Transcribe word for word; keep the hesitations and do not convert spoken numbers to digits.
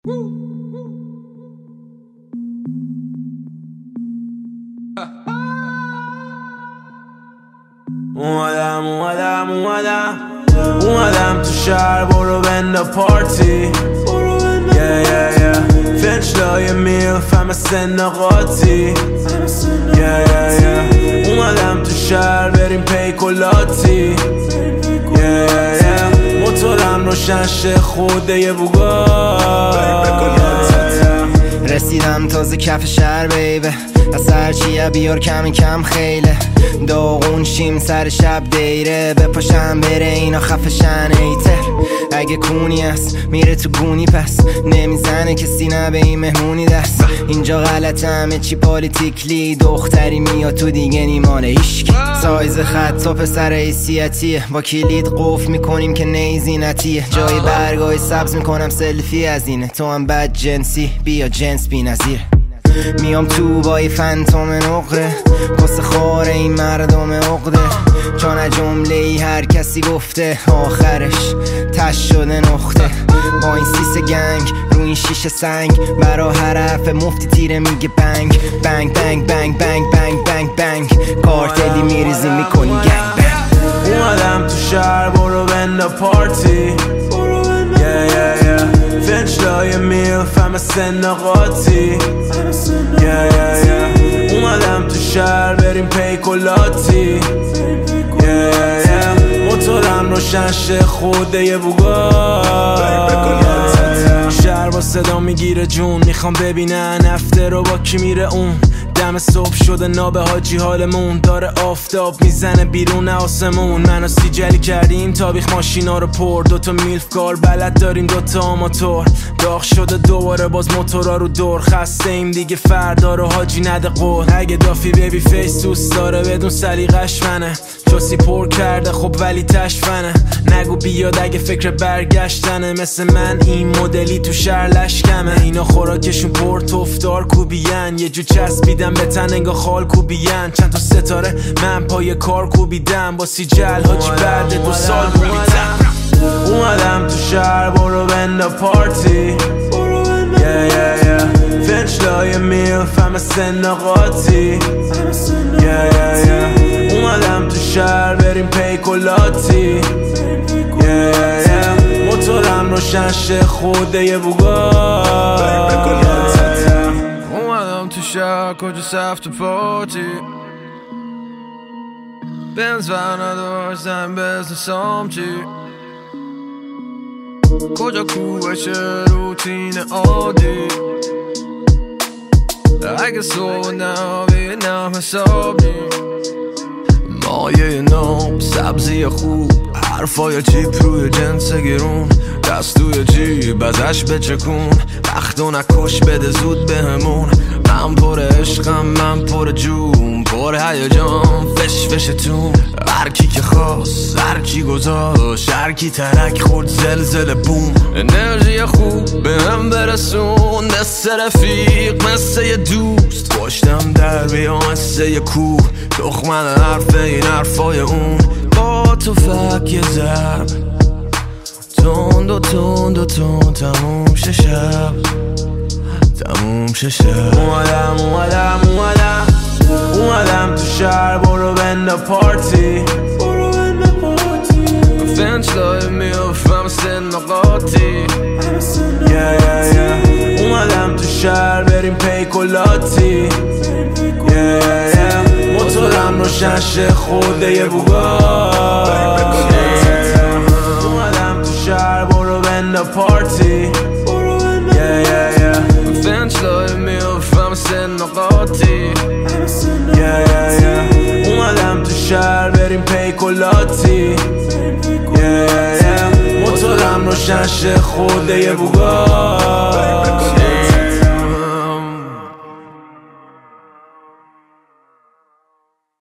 اومدم اومدم اومدم اومدم تو شهر، برو بنده پارتی. yeah, yeah, yeah. فنچلای میلف همه سن قاطی. yeah, yeah, yeah. اومدم تو شهر بریم پیکولاتی. yeah, yeah, yeah. موتورم روشن شه خوده یه بوگا. رسیدم تازه کف شهر بیبه، از هرچیه بیار کم کم خیله. داغون شیم سر شب دیره، بپاشم بره اینا خفشن ایتر. اگه کونی هست میره تو گونی، پس نمیزنه کسی نه به این مهمونی دست. اینجا غلطه همه چی پالیتیکلی، دختری میاد تو دیگه نیمال ایشکی. سایز خط و پسر حیثیتیه، با کلید قفل میکنیم که نیزینتیه. جای برگای سبز میکنم سلفی از اینه، تو هم بد جنسی بیا جنس بی نظیر. میام تو با یه فنتوم نقره، قصه خاره این مردم عقده. چون جمله ای هر کسی گفته آخرش تش شده نقطه. با این سیس گنگ رو این شیشه سنگ، برا حرف مفتی تیره میگه بنگ بنگ بنگ بنگ بنگ بنگ بنگ بنگ. کارتلی میریزی میکنی گنگ بنگ. اومدم تو شهر برو بنده پارتی. yeah, yeah, yeah. فنچلای میلف همه سن قاطی. yeah, yeah, yeah. اومدم تو شهر بریم پیکولاتی. yeah, yeah, yeah. موتورم روشن شه خوده یه بوگا. شهر با صدا میگیره جون، میخوام ببینن افته رو با کی میره اون. دم صبح شده ناب حاجی حالمون، داره آفتاب میزنه بیرون آسمون. منو سیجلی کردیم تابیخ ماشینا رو پر، دوتا میلف کار بلد داریم دوتا آماتور. داغ شده دوباره باز موتورا رو دور، خسته ایم دیگه فردا رو حاجی نده قول. اگه دافی بیبی فیس دوست داره بدون سلیقش منه، چاسی پر کرده خب ولی تشفنه. نگو بیاد اگه فکر برگشتنه، مثل من این مدلی تو شهر لشکمه. اینا خوراکشون پر تفدار کوبیان، یه جو چسبیدم به تن انگا خال کوبیان. چند تا ستاره من پای کار کوبیدم، با سیجل حاجی بعد دو سال کوبیدم. اومدم تو شهر برو بنده پارتی. yeah, yeah, yeah. فنچلای میلف همه سن قاطی. yeah, yeah, yeah. اومدم تو شهر بریم پیکولاتی. yeah, yeah, yeah. موتورم روشن شه خوده یه بوگا. اومدم تو شهر کجا سفت پارتی، بنز و نداشتم بزن سامچی. کجا کوبشه روتین عادی، اگه صبح نبی نم حسابی. مایه نام سبزی خوب، حرفای چیپ روی جنس گرون. دستوی جیب ازش بچکون، وقتو نکش بده زود بهمون. من پر عشقم من پر جون، پر هیجان فش فشتون. هر کی که خواست هر کی گذاشت، هر کی ترک خورد زلزله بوم. انرژی خوب به هم برسون، مثل رفیق مثل یه دوست. پشتم در بیام مثل یه کوه، دخمن حرف این حرفای اون. با تو فک یه ضرب تند و تند و تند، تموم شه شب تموم شه شب. اومدم اومدم اومدم اومدم تو شهر برو بنده پارتی. فنچلای میلف همه سن قاطی. yeah, yeah, yeah. اومدم تو شهر بریم پیکولاتی. yeah, yeah, yeah. موتورم روشن شه خوده یه بوگا. اومدم تو شهر برو بنده پارتی. yeah, yeah, yeah. فنچلای میلف همه سن قاطی. yeah, yeah, yeah. اومدم تو شهر بریم پیکولاتی. yeah, yeah, yeah. موتورم روشن شه خوده یه بوگا.